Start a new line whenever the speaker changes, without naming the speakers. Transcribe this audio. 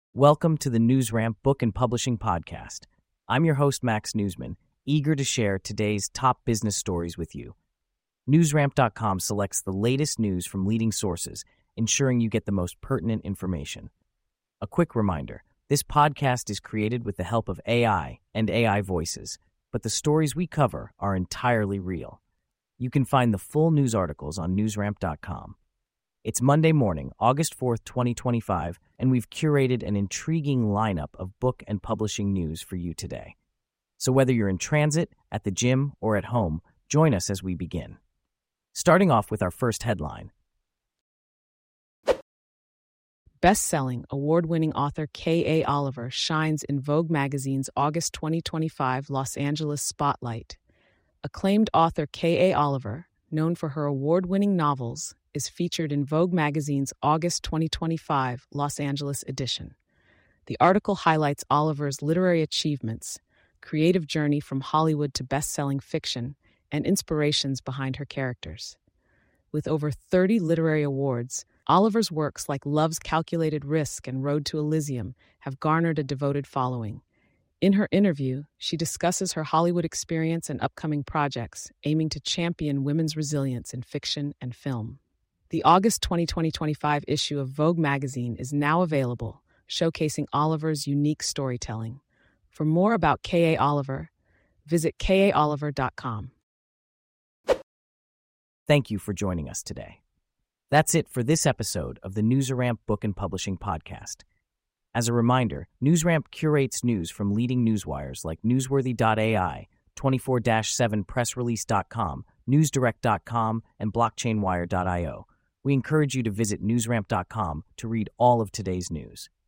Welcome to the NewsRamp Book and Publishing Podcast. I'm your host, Max Newsman, eager to share today's top business stories with you. NewsRamp.com selects the latest news from leading sources, ensuring you get the most pertinent information. A quick reminder, this podcast is created with the help of AI and AI voices, but the stories we cover are entirely real. You can find the full news articles on NewsRamp.com. It's Monday morning, August 4th, 2025, and we've curated an intriguing lineup of book and publishing news for you today. So whether you're in transit, at the gym, or at home, join us as we begin. Starting off with our first headline.
Best-selling, award-winning author K.A. Oliver shines in Vogue magazine's August 2025 Los Angeles Spotlight. Acclaimed author K.A. Oliver, known for her award-winning novels, is featured in Vogue magazine's August 2025 Los Angeles edition. The article highlights Oliver's literary achievements, creative journey from Hollywood to best-selling fiction, and inspirations behind her characters. With over 30 literary awards, Oliver's works like Love's Calculated Risk and Road to Elysium have garnered a devoted following. In her interview, she discusses her Hollywood experience and upcoming projects, aiming to champion women's resilience in fiction and film. The August 2025 issue of Vogue magazine is now available, showcasing Oliver's unique storytelling. For more about K.A. Oliver, visit kaoliver.com.
Thank you for joining us today. That's it for this episode of the NewsRamp Book and Publishing Podcast. As a reminder, NewsRamp curates news from leading newswires like Newsworthy.ai, 24-7pressrelease.com, NewsDirect.com, and BlockchainWire.io. We encourage you to visit newsramp.com to read all of today's news.